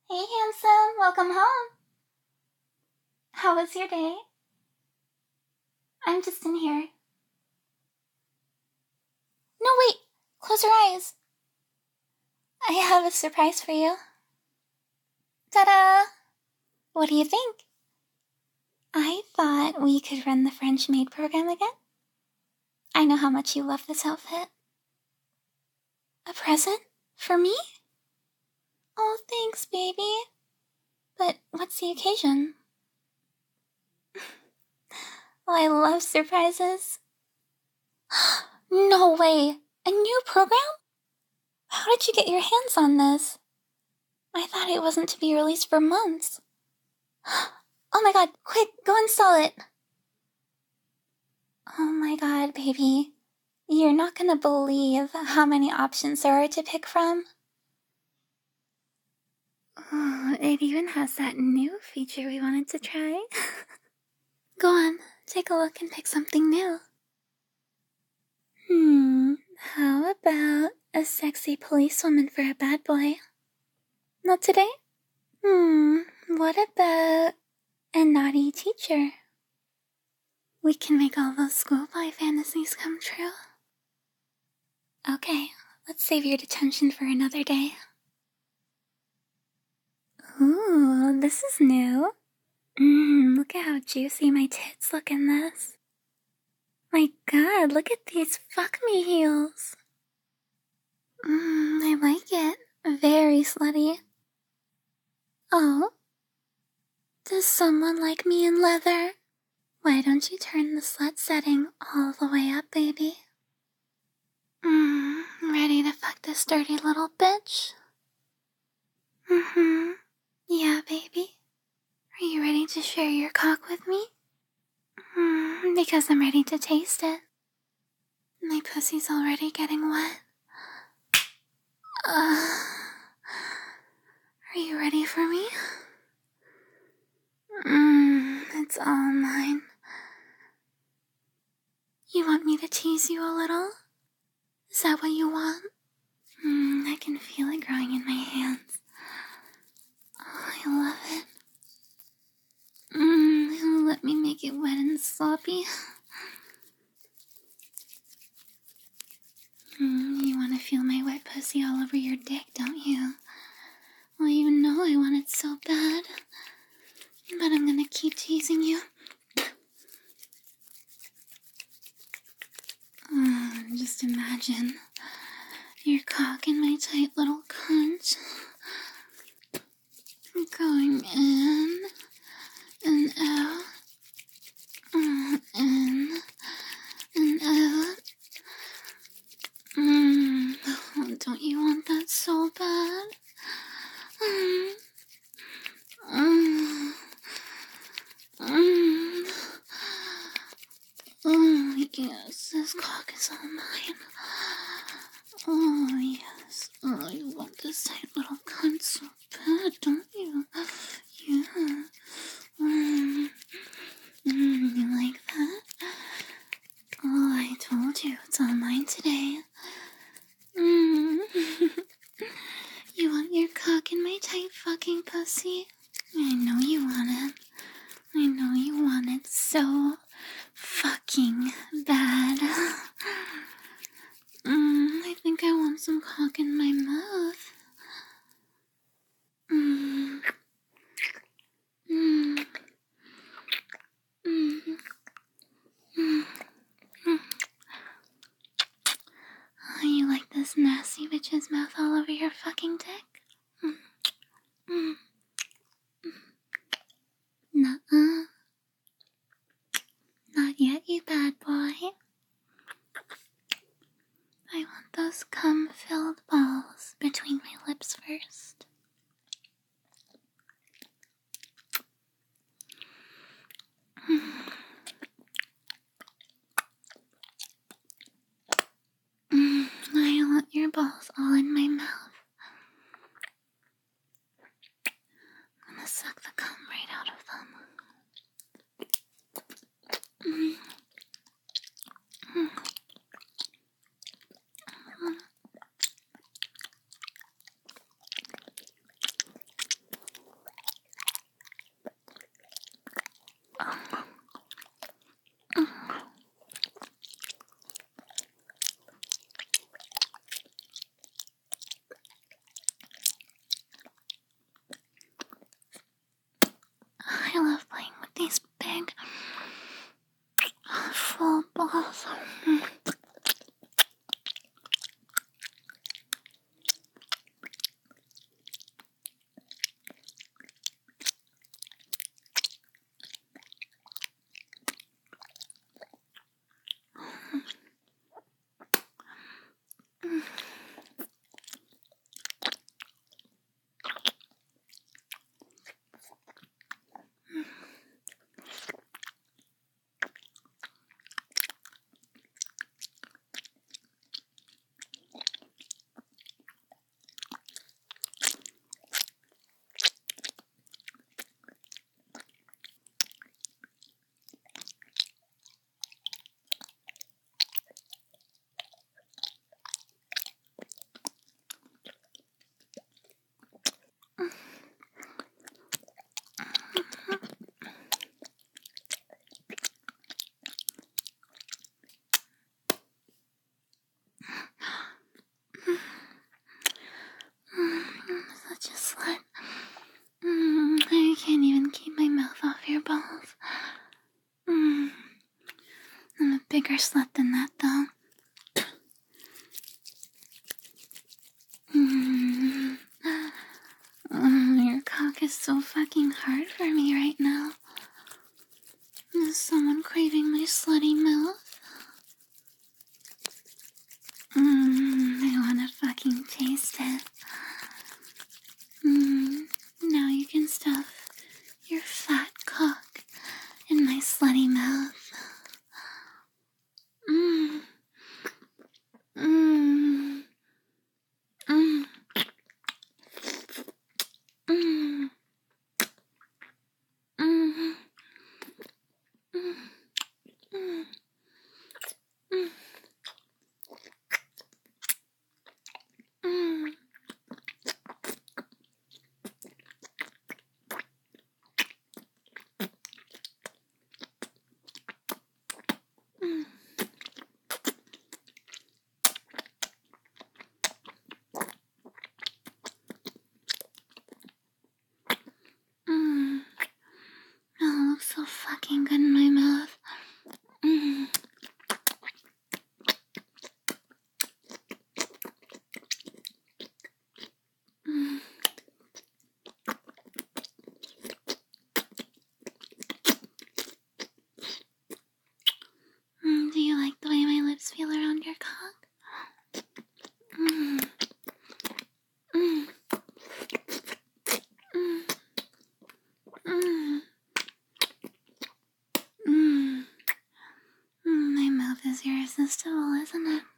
Hey, handsome, welcome home. How was your day? I'm just in here. No, wait! Close your eyes. I have a surprise for you. Ta-da! What do you think? I thought we could run the French maid program again. I know how much you love this outfit. A present? For me? Oh, thanks, baby. But what's the occasion? Well, I love surprises. No way! A new program? How did you get your hands on this? I thought it wasn't to be released for months. Oh my god, quick, go install it! Oh my god, baby. You're not gonna believe how many options there are to pick from. Oh, it even has that new feature we wanted to try. Go on, take a look and pick something new. How about a sexy policewoman for a bad boy? Not today? What about a naughty teacher? We can make all those schoolboy fantasies come true. Okay, let's save your detention for another day. Ooh, this is new. Look at how juicy my tits look in this. My god, look at these fuck me heels. I like it. Very slutty. Oh? Does someone like me in leather? Why don't you turn the slut setting all the way up, baby? Ready to fuck this dirty little bitch? Yeah, baby. Are you ready to share your cock with me? Because I'm ready to taste it. My pussy's already getting wet. Are you ready for me? It's all mine. You want me to tease you a little? Is that what you want? I can feel it growing in my hands. Oh, I love it. Let me make it wet and sloppy. You want to feel my wet pussy all over your dick, don't you? Well, you know I want it so bad. But I'm gonna keep teasing you. Just imagine your cock in my tight little cunt. Going in and out. In and out. Don't you want that so bad? Oh, yes, this cock is all mine. Oh, yes. Oh, you want this tight little cunt so bad, don't you? Yeah. You like that? Oh, I told you, it's all mine today. You want your cock in my tight fucking pussy? I know you want it. I know you want it so fucking bad. I think I want some cock in my mouth. Oh, you like this nasty bitch's mouth all over your fucking dick? Nuh-uh. Not yet, you bad boy. I want those cum-filled balls between my lips first. I want your balls all in my mouth. I'm gonna suck the cum right out of them. these big, full balls. Such a slut. I can't even keep my mouth off your balls. I'm a bigger slut than that, though. Your cock is so fucking hard for me right now. Is someone craving my slutty mouth? I wanna fucking taste it. Now you can stuff your fat cock in my slutty mouth. Oh, looks so fucking good in my mouth. Do you like the way my lips feel around your cock? My mouth is irresistible, isn't it?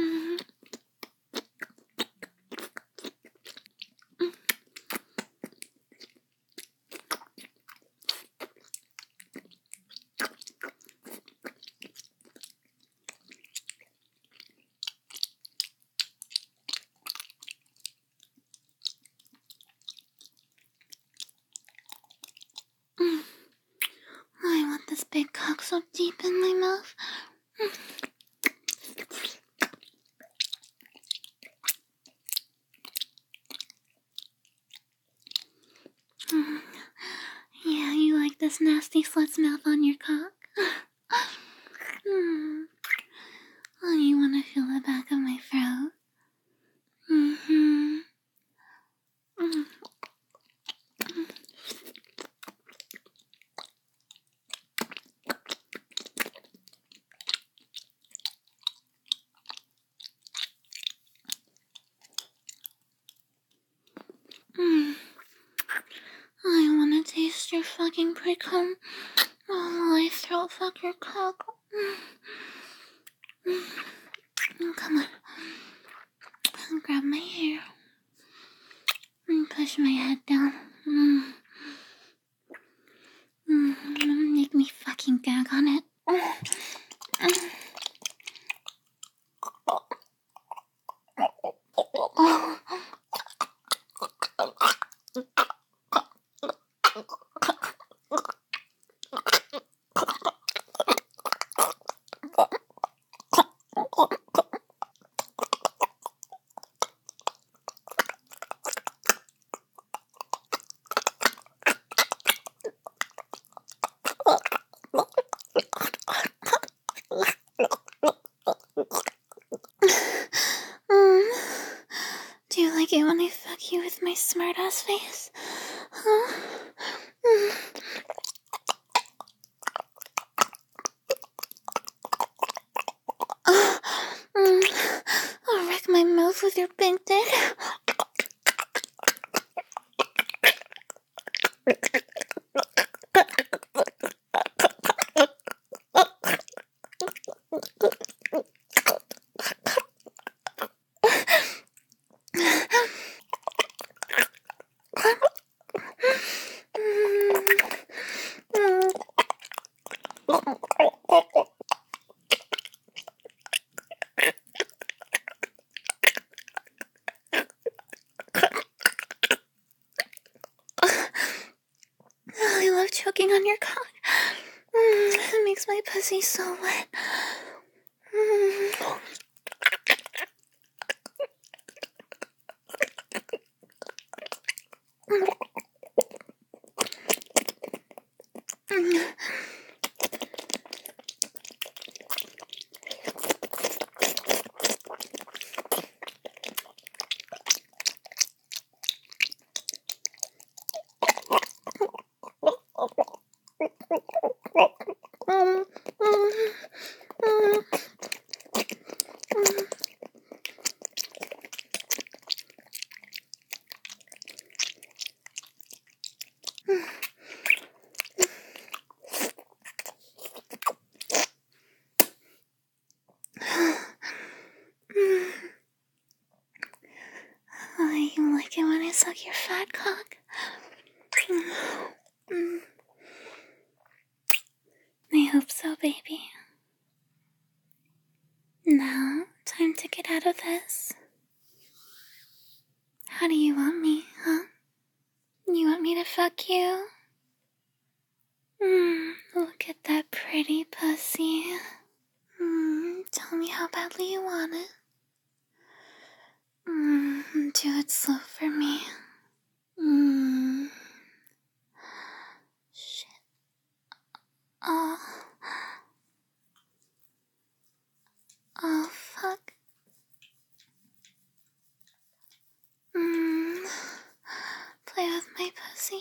I want this big cock so deep in my mouth. Yeah, you like this nasty slut's mouth on your cock? Oh, you want to feel the back of my throat? I want to taste your fucking pre-cum while I throat fuck your cock. Come on. Grab my hair. And push my head down. Make me fucking gag on it. with my smart-ass face? Huh? I'll wreck my mouth with your big dick. I love choking on your cock. It makes my pussy so wet. You like it when I suck your fat cock? I hope so, baby. Now, time to get out of this. How do you want me, huh? You want me to fuck you? Look at that pretty pussy. Tell me how badly you want it. Do it slow for me. Shit. Oh, fuck. Play with my pussy.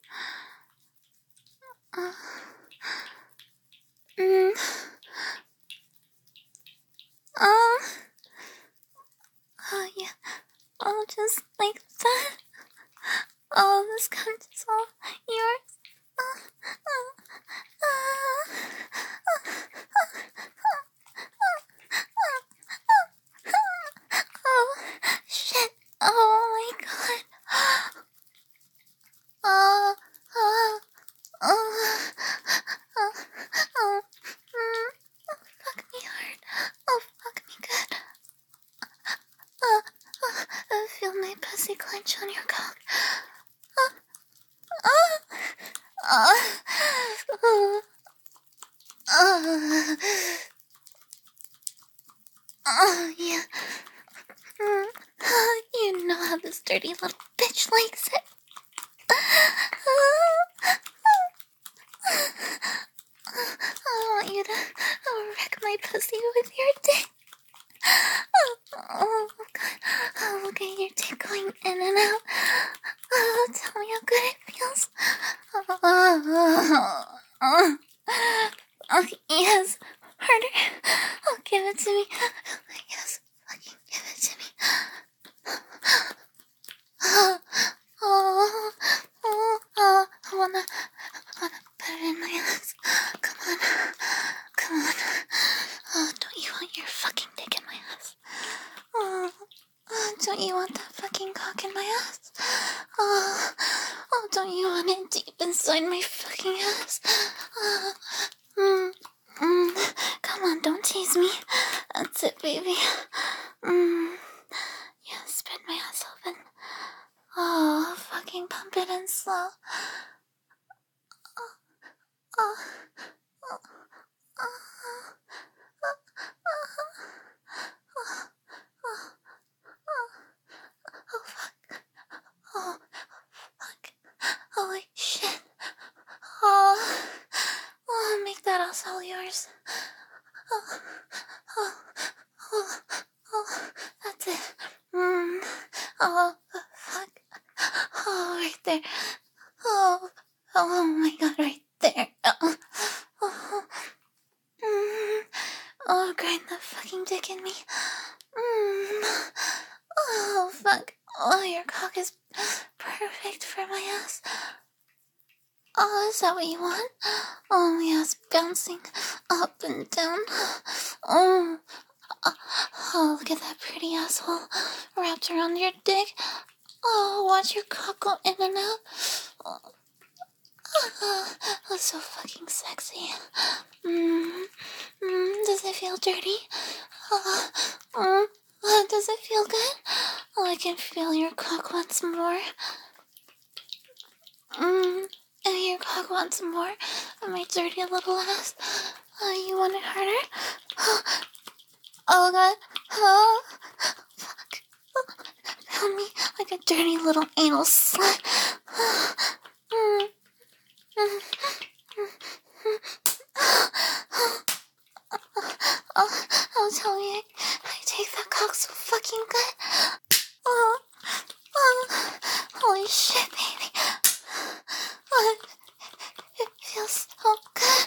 Oh, yeah. Oh, just like that. Oh, this cunt is all yours. Oh, shit. Oh, my God. Fuck me hard. Oh, fuck me good. Feel my pussy clench on your cock. Yeah. You know how this dirty little bitch likes it. I want you to wreck my pussy with your dick. Oh, God. Oh, look at your dick going in and out. Oh, tell me how good it feels. Oh, yes. Harder. Oh, give it to me. Yes, fucking give it to me. I wanna put it in my ass. Come on. Oh, don't you want your fucking dick in my ass? Don't you want that fucking cock in my ass? Don't you want it deep inside my fucking ass? Come on, don't tease me. That's it, baby. Yeah, spread my ass open. Oh, fucking pump it in slow. Oh, fuck. Holy shit. Make that ass all yours. That's it. Oh, fuck. there. Oh, oh my god, right there. Oh, grind that fucking dick in me. Oh, fuck. Oh, your cock is perfect for my ass. Oh, is that what you want? Oh, my ass bouncing up and down. Oh, oh, look at that pretty asshole wrapped around your dick. Oh, watch your cock go in and out. Oh, so fucking sexy. Does it feel dirty? Does it feel good? Oh, I can feel your cock once more. And your cock once more. And my dirty little ass. You want it harder? Oh god. Oh, fuck. Feel me like a dirty little anal slut. Oh, tell me I take that cock so fucking good. Oh, holy shit, baby. Oh, it feels so good.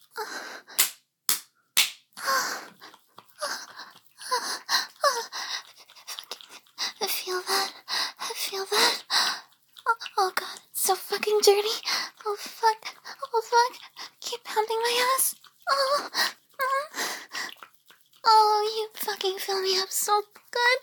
I feel that. I feel that. Oh god, it's so fucking dirty. Oh fuck. Oh fuck. Keep pounding my ass. Oh, you fucking fill me up so good.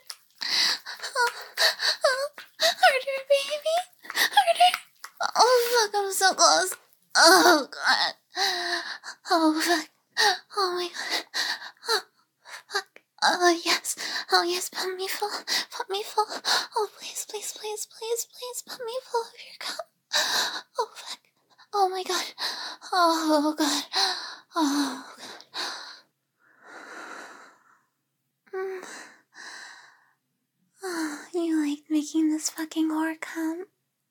Harder, baby. Harder. Oh fuck, I'm so close. Oh god. Oh fuck. Oh my god. Oh fuck. Oh yes. Oh yes, pump me full. Pump me full. Oh please, please, please, please, please, pump me full of your cup. Oh fuck. Oh my god. Oh god. Oh god. Oh, you like making this fucking whore come?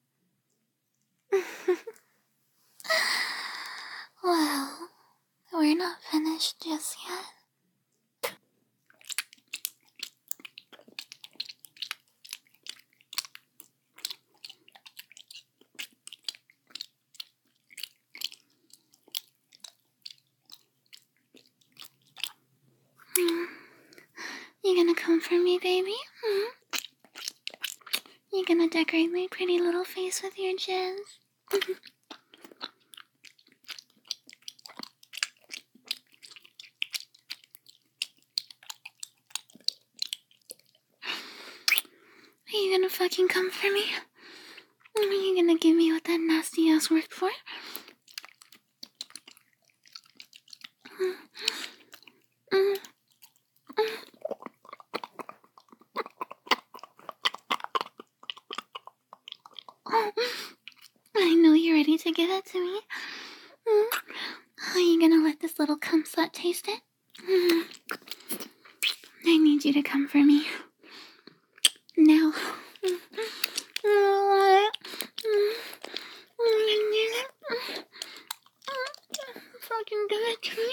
Well, we're not finished just yet. You gonna come for me, baby? You gonna decorate my pretty little face with your jizz? Are you gonna fucking come for me? Are you gonna give me what that nasty ass worked for? I know you're ready to give it to me. Are you gonna let this little cum slut taste it? I need you to come for me. Now. Fucking give it to me.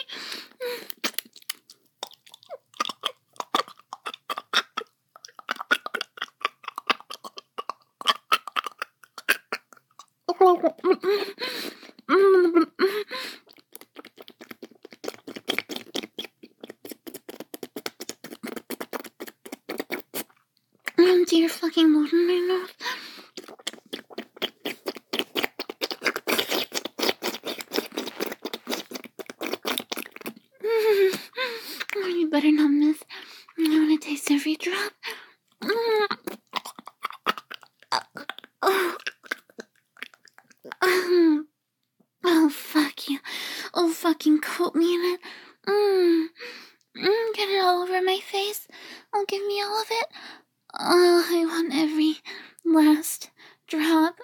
Do your fucking mouth in my mouth. Oh, you better not miss. I want to taste every drop. Oh, fuck you. Oh, fucking coat me in it. Get it all over my face. Oh, give me all of it. Oh, I want every last drop.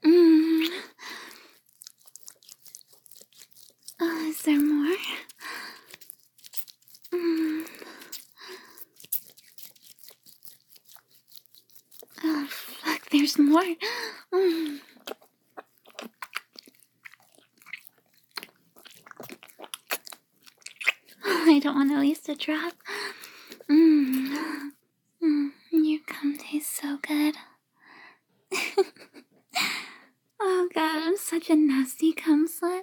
Oh, is there more? Oh, fuck, there's more. I don't want to waste a drop. Your cum tastes so good. such a nasty cum slut.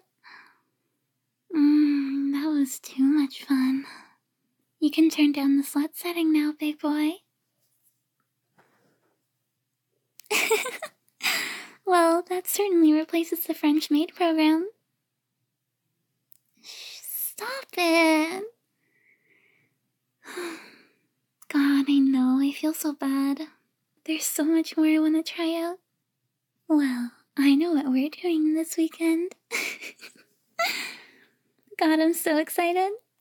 That was too much fun. You can turn down the slut setting now, big boy. Well, that certainly replaces the French maid program. Stop it. God, I know, I feel so bad. There's so much more I want to try out. Well, I know what we're doing this weekend. God, I'm so excited.